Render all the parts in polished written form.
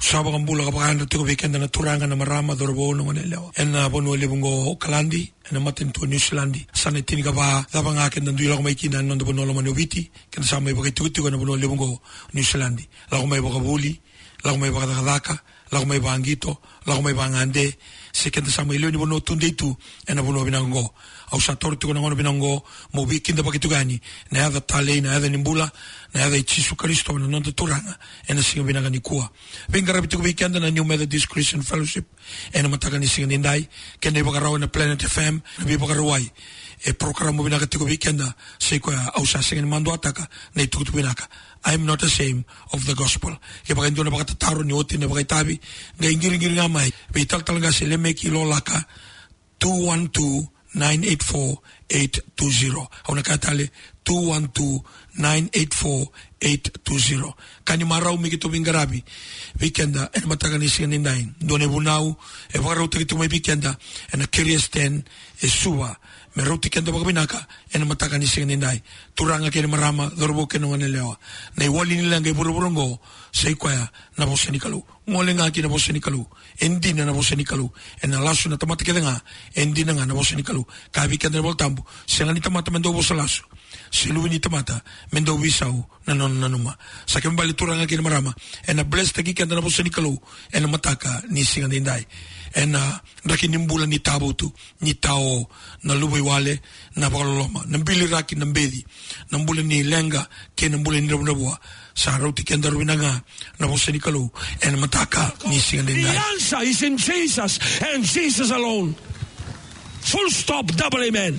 Saba kambula kapakanda tiko weekend na turanga na marama dorobo no manelewa. Na bono lebungo Kalandi na matin to New Zealandi. Sana tini kapa daba nga ken nandu ila kumaikina nondo bono la manubiti ken sama iba kitukuti na bono lebungo New Zealandi. La kumaiba kabuli, la kumaiba kadaka, la kumaiba angito, la kumaiba ngande. Sekenda sama ilo ni bono tunde tu na bono binango. Au sator tiko na bono binango mo weekend pa kitugani. Na yada tale na yada nimbula na yada Yesu Kristo na nondo turanga na singa binanga ni kuwa. Venga rabito ko weekend na New Methodist Christian Fellowship na mataka ni singa ninday ken na ibakaraw na Planet FM na ibakaraway programo binaka tiko weekend na say ko au sa singa ni mando ataka na itukutu binaka. I am not ashamed of the gospel. Kaya baka ito na baka tataro ni Oti na baka itabi ngayon giring-giring nga may bital talaga sila may kilolaka 212-984-820. Ako nakatali 212-984-820. Kani maraw may kitubing garabi weekend na matagan ising nindahin doon bunaw baka raw tikito may weekend na curious 10 suwa meron tikenda baka binaka matagan ising nindahin turanga kaya marama dorobo kaya nga nilewa na iwali nilang kay buro-burongo sa ikwaya na bosa ni Kalu ngole nga kina bosa ni Kalu hindi na bosa ni Kalu laso na tamatikita nga hindi na nga na bosa ni Kalu kabi kaya na boltambo siya nga ni tamata mendo bosa laso siluwi ni tamata mendo wisaw na nanuma sa kembali turanga kina marama na blessed tagi kaya na bosa ni Kalu na mataka ni singa ninday nakinimbulan ni tabo tu ni tao na luwaiwale na pakaloloma nambili raki nambedi nambulan ni lenga kaya nambulan ni rabunabuwa sa araw ti kenda ruina nga na bosa ni Kalu mataka ni singa ninday. The answer is in Jesus and Jesus alone. Full stop, double amen.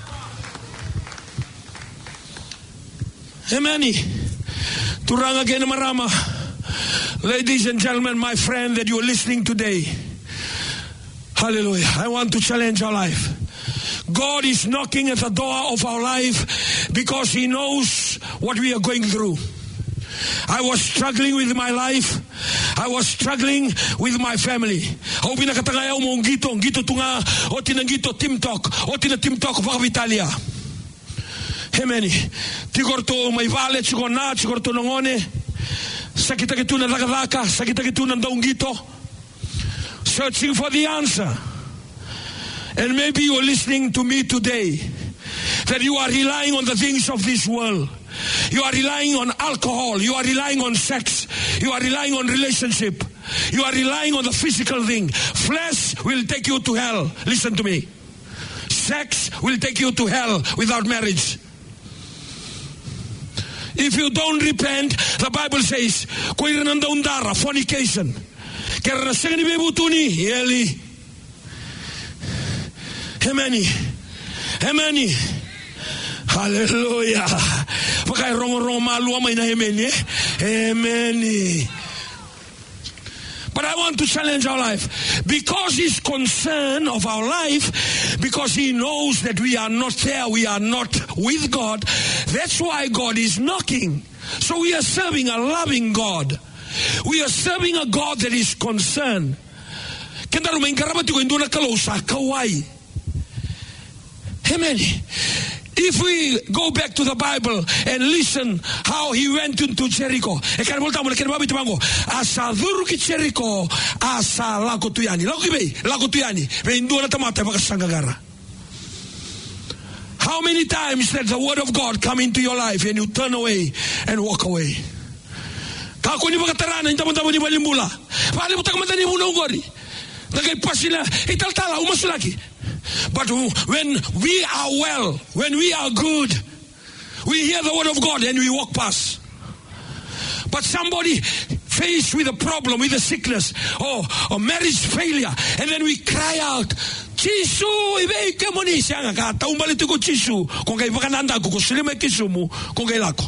Amen. Turanga kaya na marama. Ladies and gentlemen, my friend that you are listening today, hallelujah, I want to challenge our life. God is knocking at the door of our life because He knows what we are going through. I was struggling with my life. I was struggling with my family. Au pinakatangaya mo ngito tunga o tinangito timtok o tinatimtok pa Italia. Amen. Tigorto may vale chigona chigorto nongone. Sakita kituna lakadaka, sakita kituna ndaungito. Searching for the answer. And maybe you are listening to me today that you are relying on the things of this world. You are relying on alcohol. You are relying on sex. You are relying on relationship. You are relying on the physical thing. Flesh will take you to hell. Listen to me. Sex will take you to hell without marriage. If you don't repent, the Bible says, fornication. Amen. Amen. Hallelujah. Amen. But I want to challenge our life because He's concerned of our life, because He knows that we are not there, we are not with God. That's why God is knocking. So we are serving a loving God. We are serving a God that is concerned. Amen. If we go back to the Bible and listen how He went into Jericho. Asa duru ki Jericho asa lago tuyani. Lago tuyani. Veindura tamata makasangagara. How many times did the word of God come into your life and you turn away and walk away? Kako ni bakatarana intamantamo ni balimbula. Pali butak ni munongori. Nagay pasila italtala umasulaki. But when we are well, when we are good, we hear the word of God and we walk past. But somebody faced with a problem, with a sickness or marriage failure, and then we cry out, Chisu, ibe kemoni sianga ka taumbali tuko Chisu, kung kay bakananda ko kusulime kisumu kung kay lako.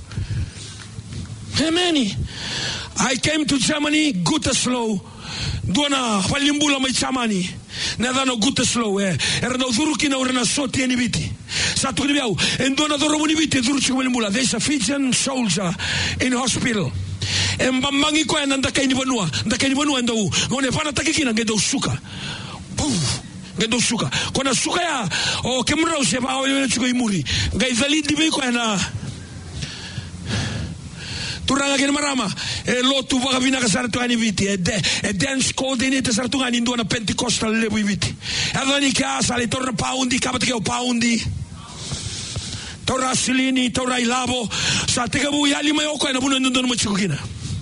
Amen. I came to Germany, Gütersloh. Dona palimbula may chamani. Nada no Gütersloh era no duruki na ora na soti ni biti. Sa to nibiao en dona do romuni biti duruki palimbula. There's a Fijian soldier in hospital. En bambangi ko en ndaka ni banua ndo ngone fana takikina ngendo suka. Ngendo suka. Kona suka ya o kemra o seba o yo chiko imuri. Ngai zalidi be ko na Turanga kini marama. Lotu waka vina kasartungani viti. Dance coordinator sartungani indua na Pentecostal lebu viti. Adani kia sali torna paundi kapatike o paundi. Torra silini, torra ilabo. Sa teka bu yali mayoko na buno ndono mo chikukina.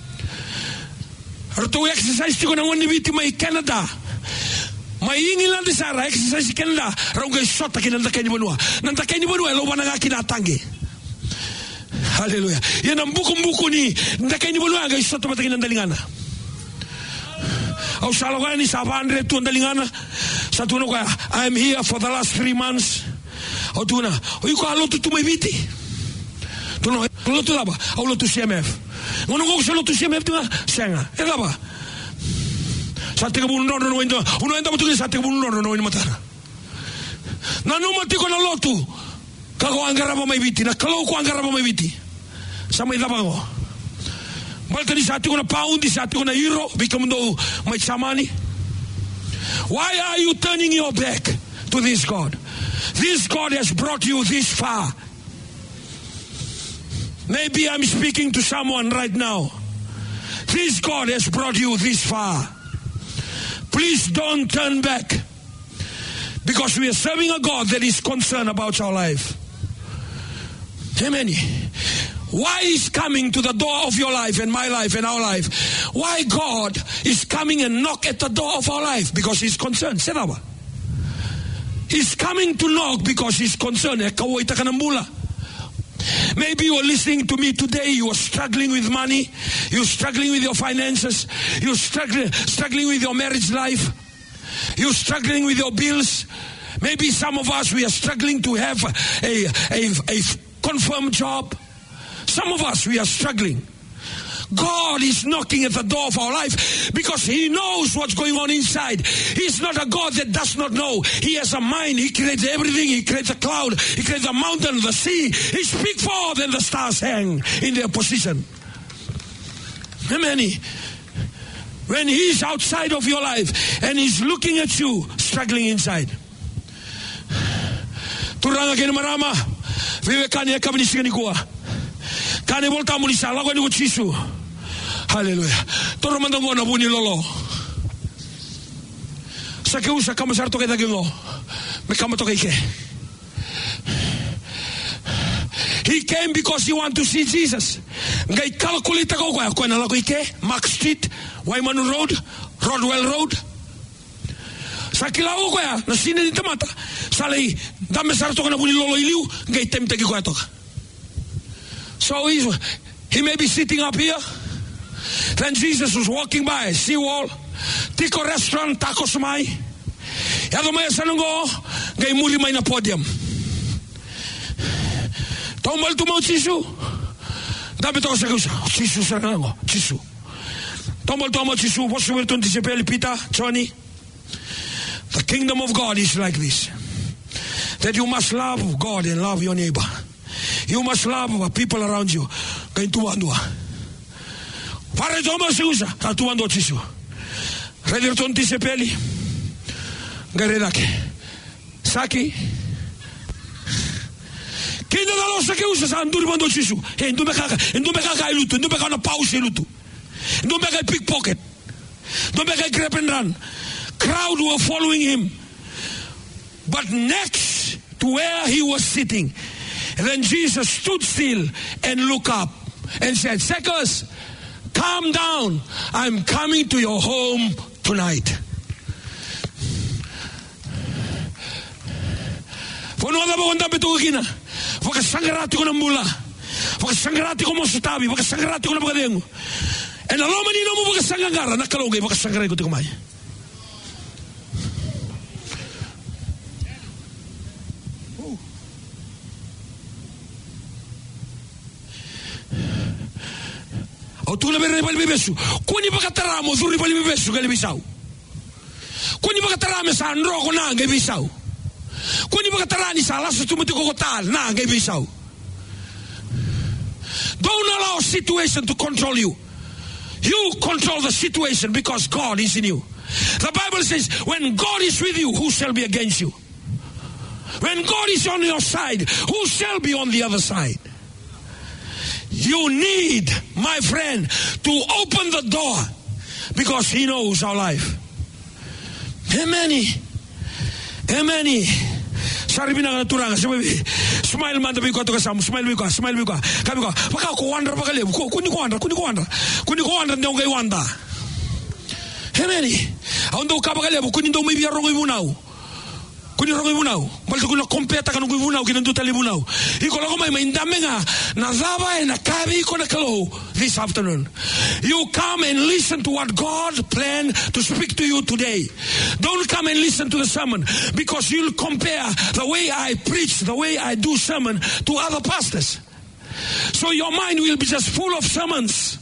Arto exercise tiko na ngoni viti mai Canada. Mai England sara exercise Canada. Rauga shota kina ndakeni bonua. Ndakeni bonua lo bana kina tangi. Hallelujah. Yan ang buko ni ndakeni bonua ga shota matakina ndalingana. Au saloga ni sa 100 tu ndalingana. Sa tuno ko I am here for the last 3 months. Au tuna, oi ko alo tu mai viti. Tuno lo tu laba, au lo tu CMF. Ngono ko solo tu CMF tu senga. E laba. Sa te bu no endo, uno enda mutu sa te bu no matara. Na no mati ko na lotu. Ka ko angaraba mai viti, na kalo ko angaraba mai viti. Sa mai laba go. Malta di sa te ko na pound, sa te ko na euro, bikamundo mai chamani. Why are you turning your back to this God? This God has brought you this far. Maybe I'm speaking to someone right now. This God has brought you this far. Please don't turn back. Because we are serving a God that is concerned about our life. Amen. Why is coming to the door of your life and my life and our life? Why God is coming and knock at the door of our life? Because He's concerned. He's coming to knock because He's concerned. Maybe you are listening to me today. You are struggling with money. You're struggling with your finances. You're struggling with your marriage life. You're struggling with your bills. Maybe some of us, we are struggling to have a confirmed job. Some of us, we are struggling. God is knocking at the door of our life because He knows what's going on inside. He's not a God that does not know. He has a mind. He creates everything. He creates a cloud. He creates a mountain, the sea. He speaks forth and the stars hang in their position. Amen. When He's outside of your life and He's looking at you, struggling inside. Turanga kini marama. Vivekani ekabinisikani kuwa. Kani volta mulisa lago ni kuchisu. Hallelujah. Toro mandango na buni lolo. Sa ke usa kama sarto kaya gingo. Me kama to kay. He came because he want to see Jesus. Ngai kalkulita ko ko na lago ike, Mark Street, Waimanu Road, Rodwell Road. Sa kilao ko ya, na sine ni tamata. Salai dame sarto na buni lolo iliu, ngai temte ki ko to. So he may be sitting up here. Then Jesus was walking by, seawall, Tico restaurant, tacos mai. Yado may sanungo, gay muri may na podium. Tombal tumaw chisu. Dabi to sa kusa, chisu sa nango, chisu. Tombal tumaw chisu, posso ver tunti se peli pita, Johnny. The kingdom of God is like this. That you must love God and love your neighbor. You must love people around you. Kay tuwa-tuwa. Pare toma se usa, tuwa-tuwa chisu. Redir tonti se peli. Garedake. Saki. Kina da losa ke usa sa anduri mando chisu. Ndume kaka ilutu, ndume kaka na pause ilutu. Ndume kaka pickpocket. Ndume kaka grab and run. Crowd were following him. But next to where he was sitting, and then Jesus stood still and looked up and said, Zacchaeus, calm down. I'm coming to your home tonight. Fono ba wanda beto kina. Foka sangarati ko nambula. Foka sangarati ko mo sutabi, foka sangarati ko na bagadengo. And aloma ni no mo foka sangangara nakalogay foka sangaray ko tikumay. O tu le bere balbi besu. Kuni bakataramo zuri balbi besu gali bisau. Kuni bakatarame sa andro ko na ngai bisau. Kuni bakatarani sa lasu tumuti ko kotal na ngai bisau. Don't allow situation to control you. You control the situation because God is in you. The Bible says, when God is with you, who shall be against you? When God is on your side, who shall be on the other side? You need, my friend, to open the door because He knows our life. Amen. Amen. Sari binang turang smile man tabi ko to kasam smile bi ko kami ko baka ko wandra baka lebu kuni ko wandra ndong kay wanda. Amen. Ando ka baka lebu kuni do may biarong ibunao. Kuni rong ibunao. Balto ko kompeta kan ibunao kinandu tali ibunao. Iko ko may indame nga nazaba na kabi ko na kalo this afternoon. You come and listen to what God planned to speak to you today. Don't come and listen to the sermon because you'll compare the way I preach, the way I do sermon to other pastors. So your mind will be just full of sermons.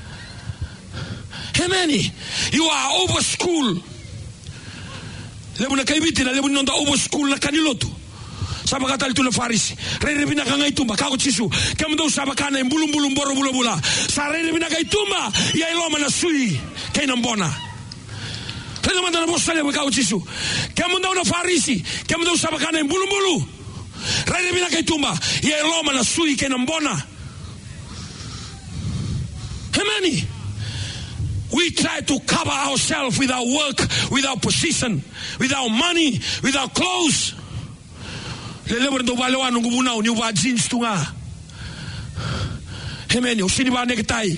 Amen. You are over school. Lebu na kaibiti na lebu nonda over school na kanilotu. Saba katal tu na farisi. Rere bina kanga itumba kako chisu. Kama do saba kana imbulum boro bula. Sa rere bina ka itumba ya iloma na sui kay nambona. Rere manda na bossa lebu kako chisu. Kama do na farisi. Kama do saba kana imbulum. Rere bina ka itumba ya iloma na sui kay nambona. Amen. We try to cover ourselves with our work, with our position, with our money, with our clothes. Leleber do balewa nungu bunau ni wa jeans tunga. Amen. Usini ba necktie.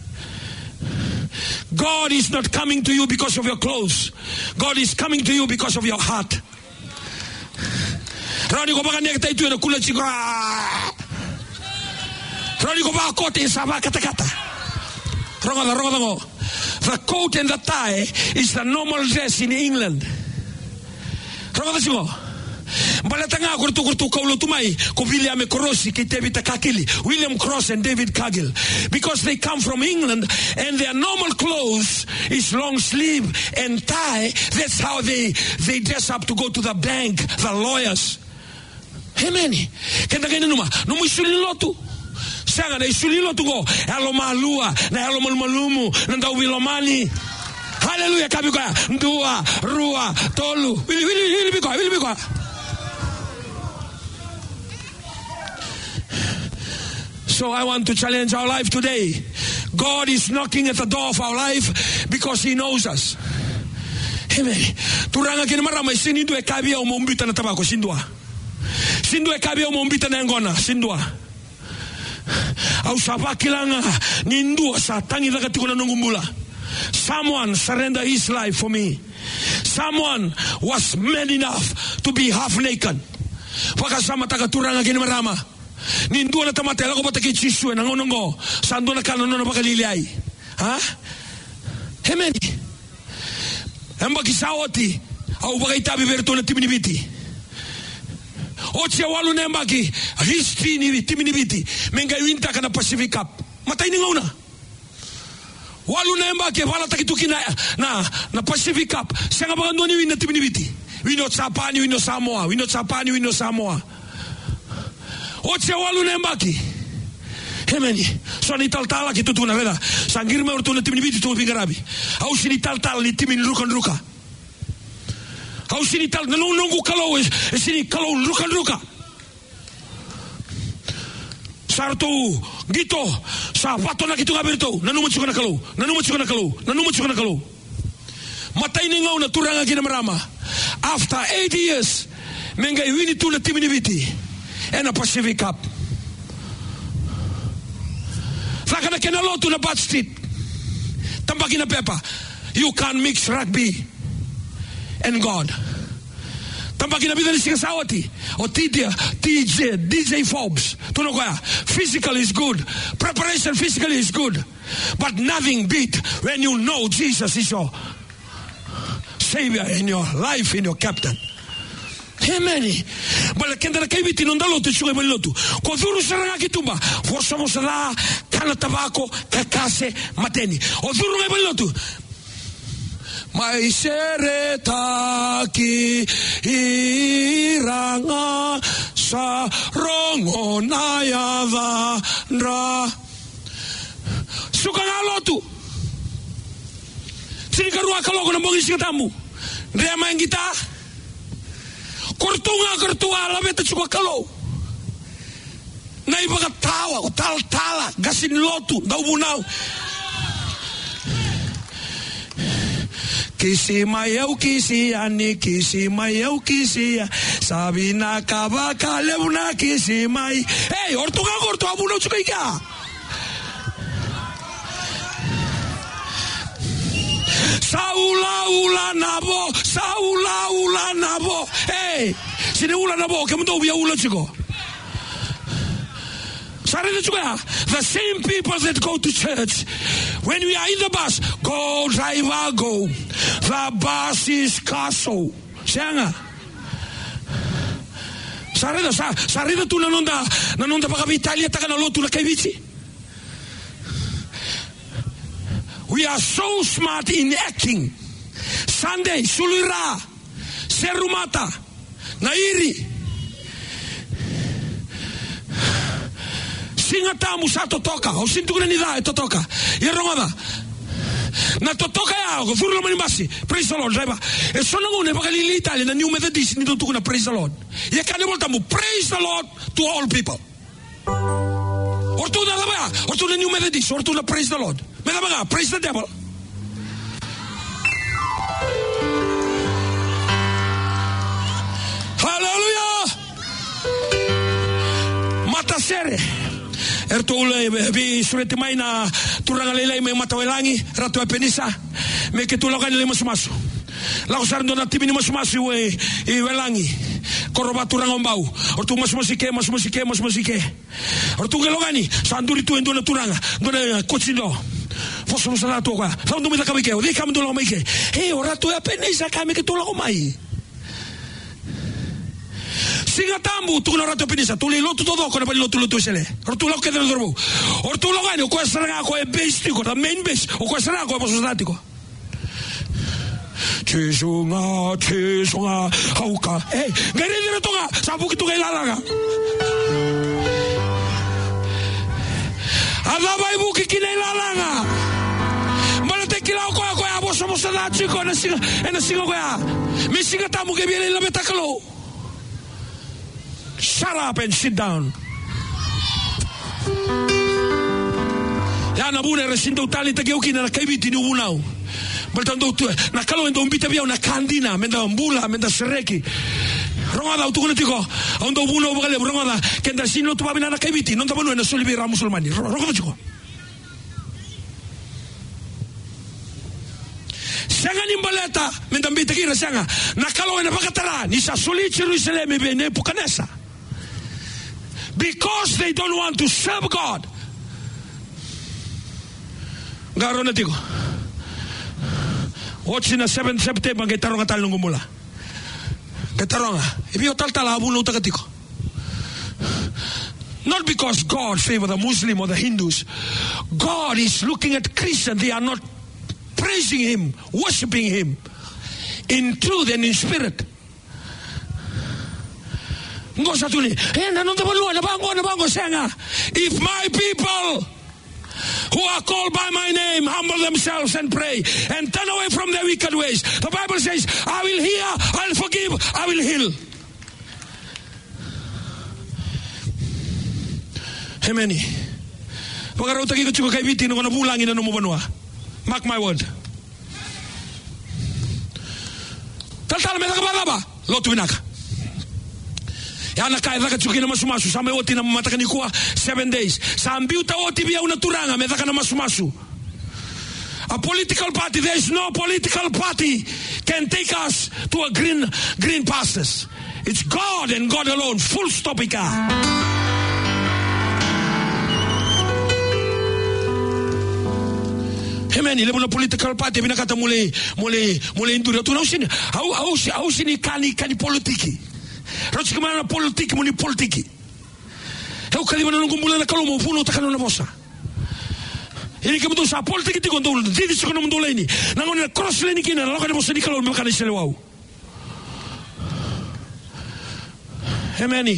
God is not coming to you because of your clothes. God is coming to you because of your heart. Rani ko baka necktie tu na kula chikra. Rani ko baka kote saba kata. Rongo. The coat and the tie is the normal dress in England. Balatanga kurtu kaulo tumai ko William Cross ki David Kakili, William Cross and David Cargill, because they come from England and their normal clothes is long sleeve and tie. That's how they dress up to go to the bank, the lawyers. Amen. Kenda kena numa isuli Sanga na isulilo tugo alo malua na alo malumu na ndau vilomani. Hallelujah kabika ndua rua tolu will be. So I want to challenge our life today. God is knocking at the door of our life because He knows us. Amen. Turanga kina marama sinindu e kabia umombita na tabako sindua. Sindu e kabia umombita na ngona sindua. Au sabakilanga nindua sa tangi zakati kuna nungumbula. Someone surrendered his life for me. Someone was man enough to be half naked. Wakasama takaturanga kini marama. Nindua na tamatela ko pataki chisue na ngonongo. Sando na kanono na pakaliliay. Ha? Amen. Amba kisawati au bakaitabi verto na timinibiti. Oche walu nembaki hispini timinibiti menga winta kana Pacific Cup matai ningauna walu nembaki wala takituki na Pacific Cup sanga bagandoni winna timinibiti wino Samoa oche walu nembaki hemeni so ni taltala ki tutuna veda sangirme urtuna timinibiti tu pingarabi au sini taltal ni timin ruka Kau sini tal nunggu kalau sini kalau ruka. Sarto gitu sapato na gitu ngabirto nanu macukana kalau. Mata ini ngau na turanga kina marama. After 8 years menga wini tu na timinibiti and a Pacific Cup. Fakana kena lotu na Bad Street. Tambaki na pepa. You can't mix rugby and God. Tambaki na bidali sikasawati. O DJ Forbes. Tuno kaya. Physical is good. Preparation physically is good. But nothing beat when you know Jesus is your Savior in your life, in your captain. Amen. Bala kenda na kaibiti nondalotu chunga balotu. Ko dhuru saranga kitumba. Forsa mosala kana tabako kakase mateni. O dhuru ngai balotu. Mai sereta ki iranga sa rongo nayava ndra suka ngalotu sini karua kaloko na bongi sikatamu ndrea mangita kortua la beta suka kalo Na ibaga tawa, o tal-tala, gasin lotu, daw bunaw. Kisi mayau kisi ani kisi mayau kisi sabi na kaba kaleu na kisi mai. Hey, ortu abuno chukai ka. Saula nabo. Hey, sini ula nabo kemundo biya ula chuko. The same people that go to church, when we are in the bus, go driver go. The bus is castle. Sianga. Sarida tu nanonda baka Italia taka na lotu na kaibichi. We are so smart in acting. Sunday, Sulira, Serumata, Nairi. Singa tamu sa totoka, o sintuko na nida e totoka. Yerongada. Na totoka ya ako, furo naman basi. Praise the Lord, driver. E sono ngune baka lili Italia na New Methodist nito tuko na praise the Lord. Ye kane volta mo praise the Lord to all people. Ortu na laba, ortu na New Methodist, ortu na praise the Lord. Me laba nga, praise the devil. Hallelujah. Matasere. Ertole bi surete mai na turanga lelai mai matawelangi ratu penisa me ke tulakan le masumasu la usarndo na tibini masumasu e welangi koroba turanga mbau ortu masmusike ortu gelogani sanduri tu endona turanga dona cochindo fosso musala to kwa fandu mita kabike o dikam do lo maike e oratu penisa kame ke tulago mai Singa tambu tu na rato penisa tu le lotu todo con el lotu sele ortu lo que del dorbo ortu lo gani o kwestra ko e bestico da main base o kwestra ko posostatico Chesonga hauka gari dire toga sabu ki tu ilalaga Alaba ibu ki kina ilalaga Malate kila ko abo posostatico na singa ko ya mi singa tambu ke viene la metakalo Shut up and sit down. Ya na bune resinto utali te keuki na kaibiti ni ubunau. Baltando tu na kalo endo umbita bia una kandina menda mbula menda sereki. Rongada tu kono tiko ondo buno bagale rongada kenda sino tu babina na kaibiti non tabano na solibi ra musulmani. Rongada tiko. Sanga ni mbaleta menda mbita kira sanga na kalo ena pakatara ni sa soli Jerusalem be ne pukanesa. Because they don't want to serve God. Garo na tiko. Watch na 7 September ketaronga talong mula. Ketaronga. Ibio tal abuno takatiko. Not because God favor the Muslim or the Hindus. God is looking at Christians. They are not praising Him, worshiping Him in truth and in spirit. If my people who are called by my name humble themselves and pray and turn away from their wicked ways, the Bible says, I will hear, I'll forgive, I will heal. Amen. Mark my word. Lotu binaka. Yana kai daka chukina masumasu same oti na matakani kuwa 7 days. Sambiuta oti bia unaturanga medaka na masumasu. A political party, there is no political party can take us to a green pastures. It's God and God alone. Full stop ika. Amen. Ile muna political party binakata mule induri. Tu na usini. Au sini kani politiki. Rochi kama na politiki muni politiki. Heu kalima na ngumbula na kalomo puno takano na bosa. Ini kama tu sa politiki ti kondo didi sikono mundoleni. Na ngone cross leni kina na lokane bosa di kalomo makane sele wau. Amen.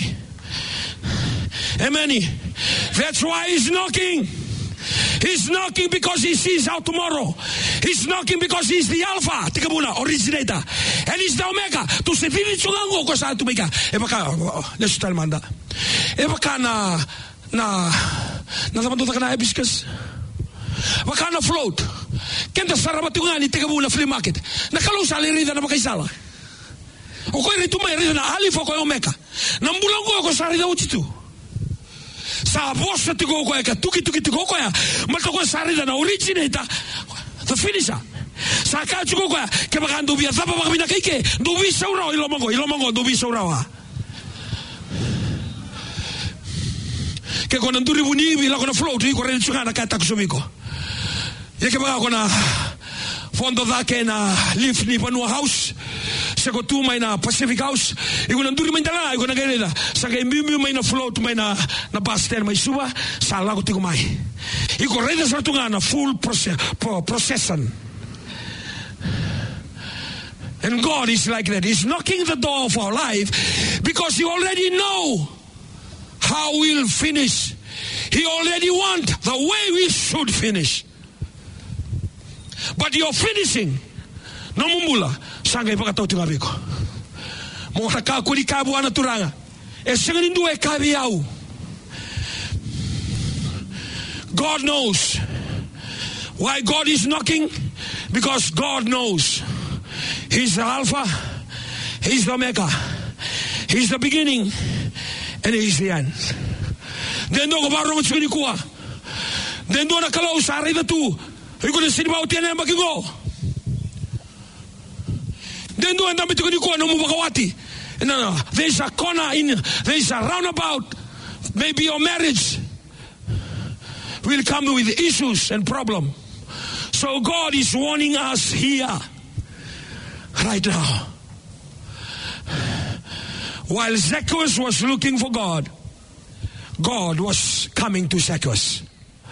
That's why he's knocking. He's knocking because he sees out tomorrow. He's knocking because he's the Alpha, tikabuna, originator. And he's the Omega. Tu se vidi chungango ko sa tumika. Ebaka, let's tell manda. Ebaka na zaman tu takana hibiscus. Wakana float. Kenta sarabati ngani tega bula flea market. Na kalau sali rida na makaisala. O ko ritu mai rida na ali fo ko omeka. Na mbulango ko sari da utitu. Sa bossa ti go ko ka tuki ko ya. Mal ko sari da na originator. The finisher. Sa ka tu ko ke bakando bia fa ba bina kike. Dubi saura ilomongo dubi saura. Ke kona nduri buni bila kona float iko redi chungana kata kusomiko. Yeke baka kona fondo dake na lift ni panua house. Seko tu mai na Pacific House. Iko na nduri mandala iko na gereda. Saka imbiu mai na float mai na bus stand mai suba sa lago tiko mai. Iko redi sa tungana full procession. And God is like that. He's knocking the door of our life because He already know how we'll finish. He already want the way we should finish. But you're finishing. No mumbula. Sanga ipakatau tingabiko. Mora ka kuri kabu ana turanga. E senganindu e kabi au. God knows why God is knocking. Because God knows He's the Alpha, He's the Omega, He's the beginning, and He's the end. Dendo ko baro mo tsuni kuwa. Dendo na kalau sari da tu. Iko na sinibaw tiyan na magigo. Dendo anda mito ko kuwa no mo bakawati. No. There's a corner there's a roundabout. Maybe your marriage will come with issues and problem. So God is warning us here. Right now. While Zacchaeus was looking for God, God was coming to Zacchaeus.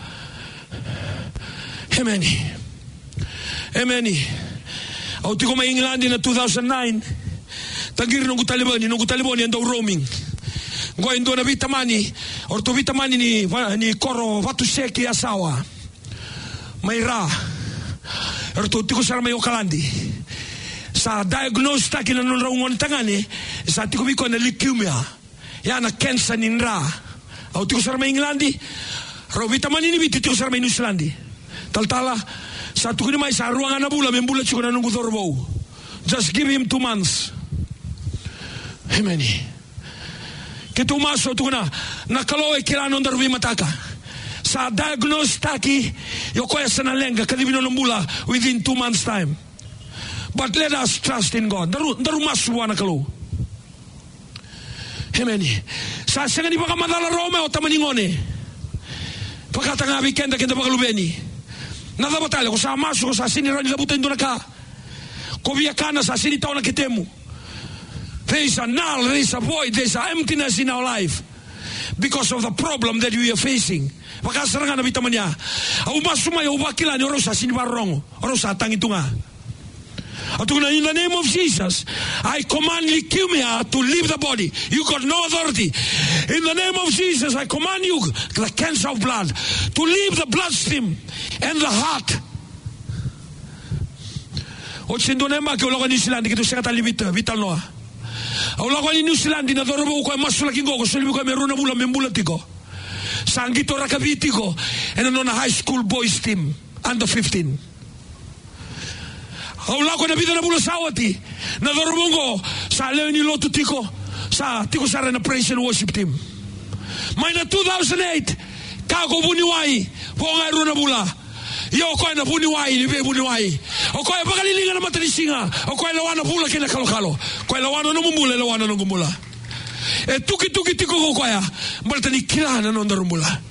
Amen. Amen. Au tiko mai England in 2009. Tagir nungu Talibani ando roaming. Ngo indo na vitamani, orto vitamani ni koro watu seki asawa. Maira. Orto tiko sara mai okalandi. Sa diagnose taki na nung raungon tangani, sa tiko biko na leukemia. Ya na cancer ninra. Au tiko sara mai Englandi, ro vitamani ni biti tiko sara mai New Zealandi. Taltala, sa tiko ni mai sa ruangan na bula, membula chiko na nungu thorbo. Just give him 2 months. Amen. Kito maso tiko na kaloe kilano ndarubi mataka. Sa diagnose taki, yokoya sa nalenga, kadibino nambula within 2 months time. But let us trust in God. Daru masuwa na kalau. Amen. Sa senga ni baka madala Rome o tamaningone. Pakata nga weekend kenda baka lubeni. Nada batale ko sa masu ko sa sini rani labuta indo naka. Ko via kana sa sini tao na kitemu. There is a null, there is a void, there is a emptiness in our life because of the problem that we are facing. Pakasaranga na bitamanya. Au masuma yo bakila ni orosa sini barongo. Orosa tangitunga. In the name of Jesus, I command leukemia to leave the body. You got no authority. In the name of Jesus, I command you, the cancer of blood, to leave the bloodstream and the heart. Ochindonemba ke ulago ni Zealand kitu sekata limita vital noa. Ulago ni New Zealand na dorobo ko masula kingo ko sulbi ko meruna bula membula tiko. Sangito rakavitiko and on a high school boys team under 15. Aula ko na bida na bula sawati na dormongo sa leo ni lotu tiko sa na praise and worship team. May na 2008 kako buniwai po nga ro na bula. Yo ko na buniwai ni be buniwai. O ko pagalilinga na matanisinga. O ko lawana bula kina kalokalo. Ko lawana no mumbula lawana no gumbula. E tuki tiko ko ya. Maltani kila na no ndorumula.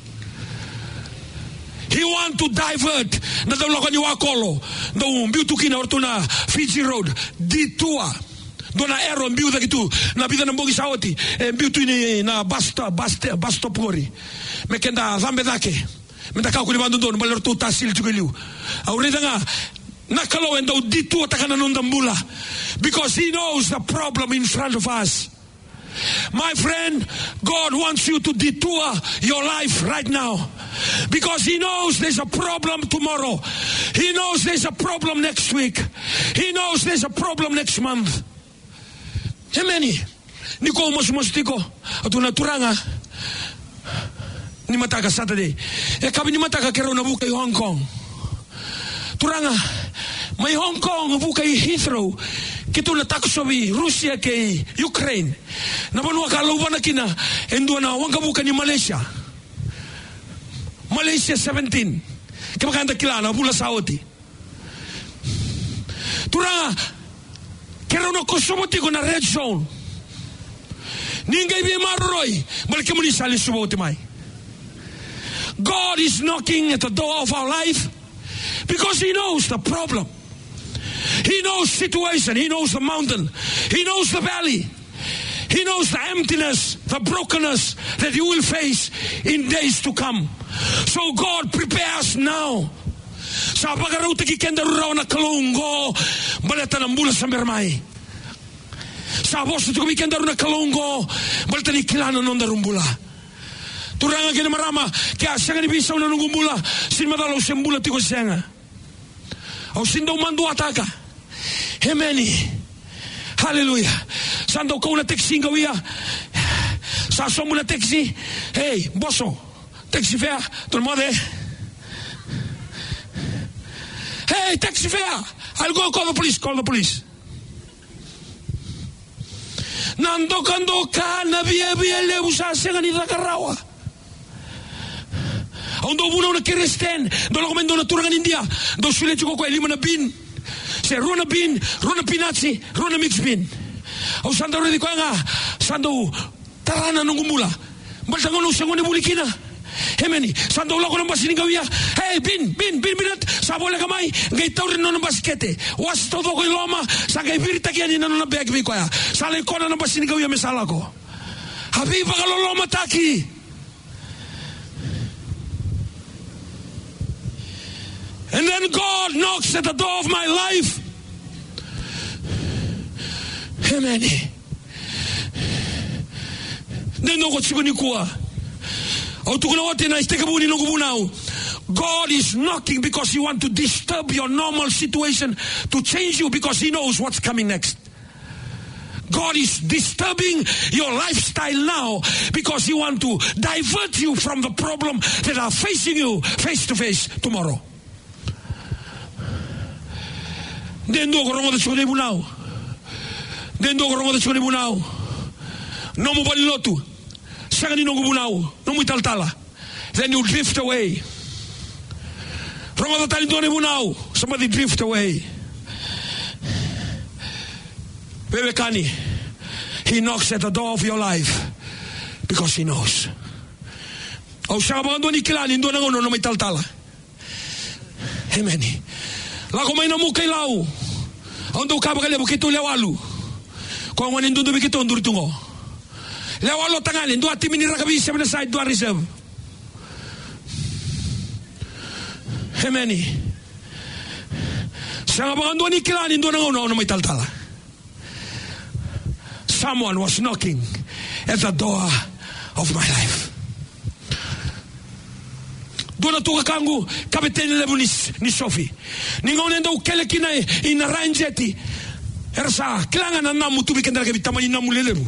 He want to divert na daw ko ni wakolo do mbiu tukina ortuna Fiji Road ditua dona ero mbiu da kitu na bida na mbogi sawati mbiu tu ni na basta pori mekenda zambe dake mendaka ko ni bandu don balor tu tasil tukeliu aurida nga nakalo endo ditua takana nondambula because he knows the problem in front of us. My friend, God wants you to detour your life right now because He knows there's a problem tomorrow. He knows there's a problem next week. He knows there's a problem next month. Amen. Niko mosmostiko atuna turanga ni mataka Saturday. Kabi ni mataka kero na buka Hong Kong. Turanga may Hong Kong buka Heathrow. Kito na taksobi Rusia kay Ukraine. Nabanwa ka lauban na kina endua na wang kabuka ni Malaysia. Malaysia 17. Kamakanda kilala pula Saudi. Turanga kero na Kosovo tiko na red zone. Ningay bi marroy balik mo ni sali subo timay. God is knocking at the door of our life because He knows the problem. He knows situation. He knows the mountain. He knows the valley. He knows the emptiness, the brokenness that you will face in days to come. So God prepares now. Sa pagaraw tikikenda raw na kalunggo balata ng mula sa mermay. Sa bosto tu weekend daru na kalongo balta ni kilano non darumbula turanga kene marama kaya sanga ni bisa na ngumbula sin madalo sembula tiko sanga au sindo mandu ataka hemeni hallelujah sando ko na taxi ngawia sa somo na taxi hey boso taxi fare tout le monde hey taxi fare I'll go call the police Nandoka na bia le usa senga ni dakarawa. Ondo buna una Kristen, do lo komendo na turangan India, do sule chuko ko elima na bin. Se rona bin, rona pinatsi, rona mix bin. Au sando re di ko nga, sando tarana nungumula. Balta ngono sengone bulikina. Hemeni, sando lo ko nang basini gawia. Hey, bin, sabole kamay, ngay tawrin no nang baskete. Was todo ko loma, sa ngay birita kiani na no bag bi ko ya. Sale ko na nang basini gawia mesala ko. Habiba ka loma taki. And then God knocks at the door of my life. Hemeni. Then no ko chibuni kuwa. God is knocking because He wants to disturb your normal situation to change you because He knows what's coming next. God is disturbing your lifestyle now because He wants to divert you from the problem that are facing you face to face tomorrow. Dendo ko rongo de chone bunao. Dendo ko rongo de chone bunao. No mo balilotu. Then you drift away. Somebody drift away. He knocks at the door of your life because He knows. Amen. Lago may namukay lau. Ando ka bakal bukito lewalu. Kung ano nindun bikito nduritungo. Lewalo tangalin, dua tim ini rakabi seven side, dua reserve. Hemeni. Sanga bangan dua ni kilanin, dua nangono may taltala. Someone was knocking at the door of my life. Dua na tuka kangu, kapiteni lebu ni Sophie. Ningon enda ukele kina ina ranjeti. Ersa, kilangan na namu tubi kendala kabitama ni namu lelebu.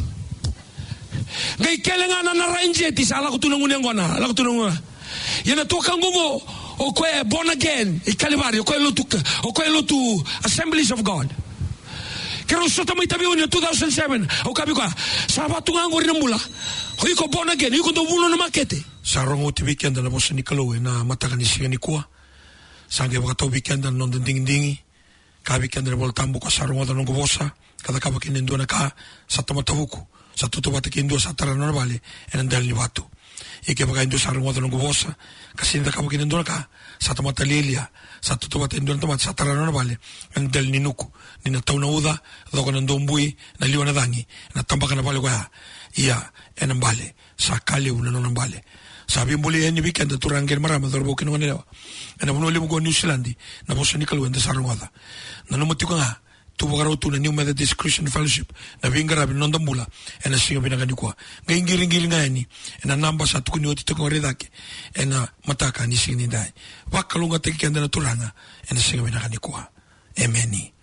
Gay kelengan na ranjeti sa ala ko tunang unengona, ala ko tunang una. Yana tuka kangu mo, o kwe born again, ikalibari, o kwe lotu Assemblies of God. Kero sota may tabi unya 2007, o kabi ka, sa batungan ko rin ang mula, huy ko born again, huy ko dobulo na makete. Sa rongo tibikian na bosa ni Kaloe na matakanisiya ni Kuwa, sangge baka tabikian na nondang ding-dingi, kabikian na boltambo ka sa rongo tanong bosa, kada kabakin nendo na ka sa tamatahuku, sa tutubatakin do sa tarano na bali, en dahil ni Batu. Ike baka indo sa rongo tanong bosa, kasi hindi kabakin nendo na ka sa tamatalilia, sa tutubatakin do na tamat sa tarano na bali, en dahil ni Nuku, ni nataw na uda, daw ka nandong buwi, na liwa na dangi, natambakan na bali ko ya, iya, en ang bali, sa kaliw na nung bali. Sabi yung buli yan ni weekend, turangin marama, darbokin nung nila. E napunuli mo ko New Zealand, na po sa ni Kaluan, sa Arungada. Nanumati ko nga, tubakaraw to na New Methodist Christian Fellowship, na bingarabi nung dambula, e na singa pinagani ko. Ngayon giring-giring nga yan, e na namba sa tukuni o tito kong redake, e na mataka ni singa ni dahi. Wakalunga tagikianda na turanga, e na singa pinagani ko. Amen.